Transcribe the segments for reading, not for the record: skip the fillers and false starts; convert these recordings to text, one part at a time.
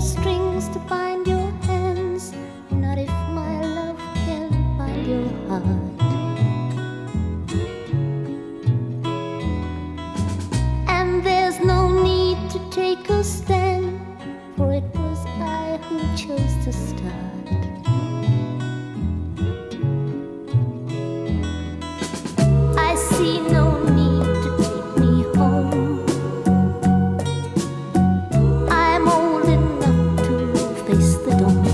strings to bind your hands, not if my love can bind your heart. And there's no need to take a stand, for it was I who chose to start. I see no need to take me home. I'm old enough to face the dawn.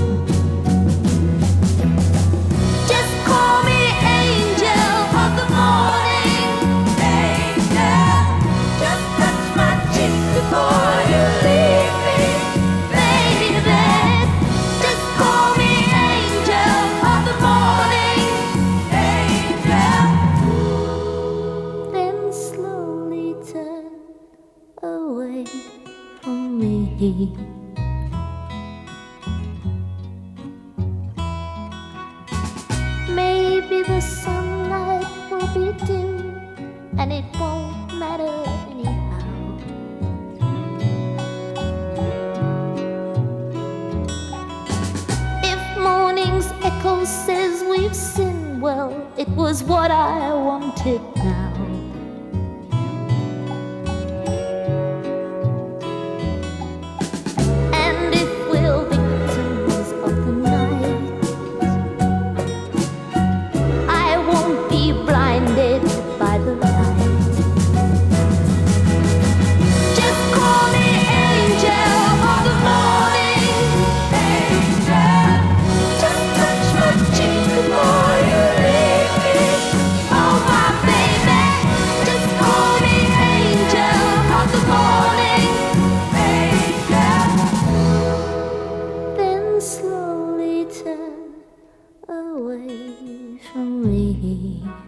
Just call me angel of the morning. Angel, just touch my cheek before you leave me, baby. Just call me angel of the morning. Angel, then slowly turn away from me. Maybe the sunlight will be dim, and it won't matter anyhow. If morning's echo says we've sinned, well, it was what I wanted now. And if we're victims of the night, I won't be blinded by the light. Just call me angel of the morning. Angel, just touch my cheek before you leave me. Oh, my baby, just call me angel of the morning. Angel, then slowly turn away from me.